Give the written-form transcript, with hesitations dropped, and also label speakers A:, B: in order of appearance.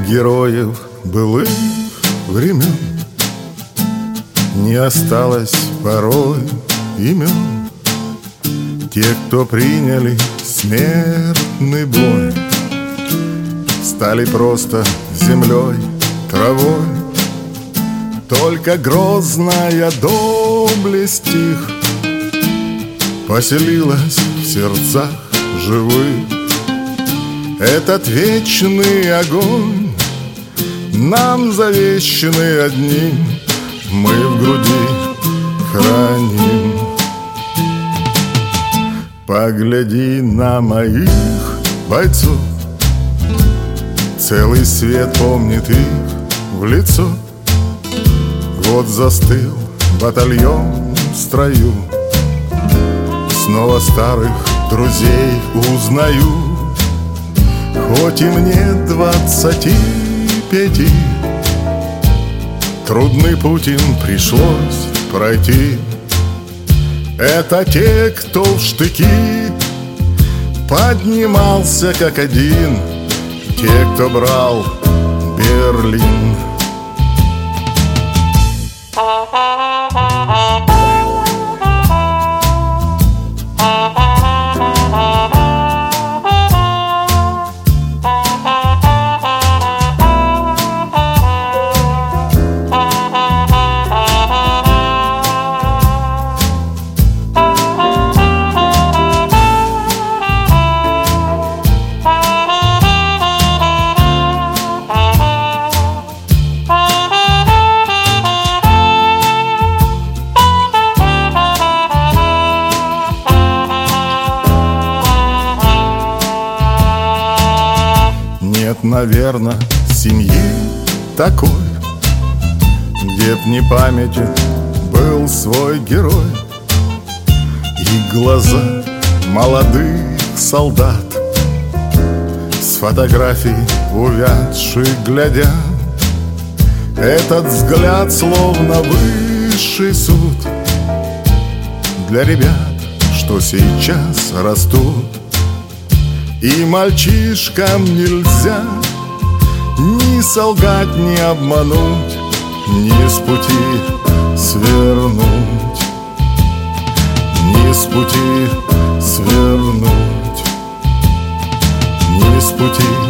A: героев былых времен не осталось порой имен. Те, кто приняли смертный бой, стали просто землей, травой. Только грозная доблесть их поселилась в сердцах живых. Этот вечный огонь, нам завещанный одним, мы в груди храним. Погляди на моих бойцов, целый свет помнит их в лицо. Вот застыл батальон в строю, снова старых друзей узнаю. Хоть и мне 25, трудный путь им пришлось пройти. Это те, кто в штыки поднимался как один, те, кто брал Берлин. Нет, наверно, семьи такой, где б не памятен был свой герой. И глаза молодых солдат с фотографий увядших глядя. Этот взгляд словно высший суд для ребят, что сейчас растут. И мальчишкам нельзя ни солгать, ни обмануть, ни с пути свернуть, ни с пути свернуть, ни с пути